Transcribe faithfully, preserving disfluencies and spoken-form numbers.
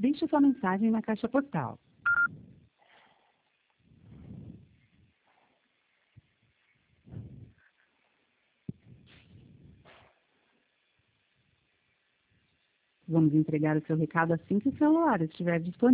Deixe sua mensagem na caixa postal. Vamos entregar o seu recado assim que o celular estiver disponível.